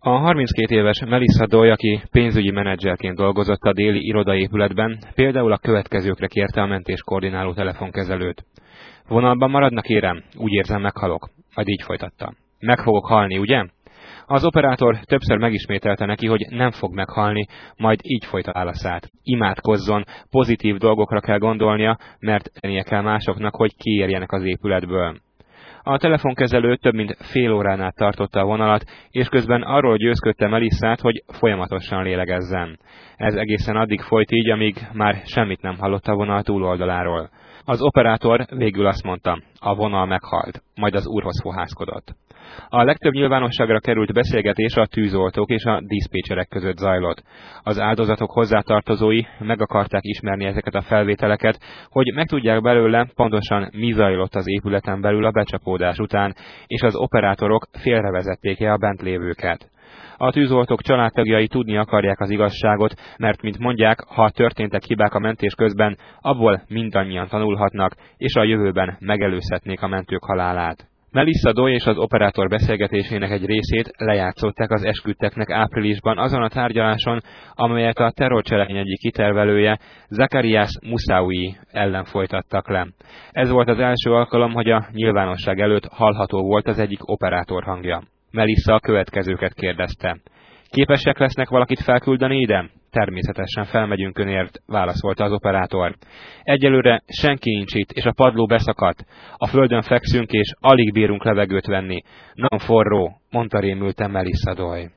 A 32 éves Melissa Doyle, aki pénzügyi menedzserként dolgozott a déli irodaépületben, például a következőkre kérte a mentéskoordináló telefonkezelőt. Vonalban maradnak, kérem, úgy érzem, meghalok. Majd így folytatta. Meg fogok halni, ugye? Az operátor többször megismételte neki, hogy nem fog meghalni, majd így folytatta válaszát. Imádkozzon, pozitív dolgokra kell gondolnia, mert tennie kell másoknak, hogy kiérjenek az épületből. A telefonkezelő több mint fél órán át tartotta a vonalat, és közben arról győzködte Melissát, hogy folyamatosan lélegezzen. Ez egészen addig folyt így, amíg már semmit nem hallott a vonal túloldaláról. Az operátor végül azt mondta, a vonal meghalt, majd az úrhoz fohászkodott. A legtöbb nyilvánosságra került beszélgetés a tűzoltók és a diszpécserek között zajlott. Az áldozatok hozzátartozói meg akarták ismerni ezeket a felvételeket, hogy megtudják belőle pontosan mi zajlott az épületen belül a becsapódás után, és az operátorok félrevezették-e a bent lévőket. A tűzoltók családtagjai tudni akarják az igazságot, mert, mint mondják, ha történtek hibák a mentés közben, abból mindannyian tanulhatnak, és a jövőben megelőzhetnék a mentők halálát. Melissa Doyle és az operátor beszélgetésének egy részét lejátszották az esküdteknek áprilisban azon a tárgyaláson, amelyet a terrorcselekmény egyik kitervelője, Zacarias Moussaoui ellen folytattak le. Ez volt az első alkalom, hogy a nyilvánosság előtt hallható volt az egyik operátor hangja. Melissa a következőket kérdezte. Képesek lesznek valakit felküldeni ide? Természetesen felmegyünk önért, válaszolta az operátor. Egyelőre senki nincs itt, és a padló beszakadt. A földön fekszünk, és alig bírunk levegőt venni. Nagyon forró, mondta rémülten Melissa Doyle.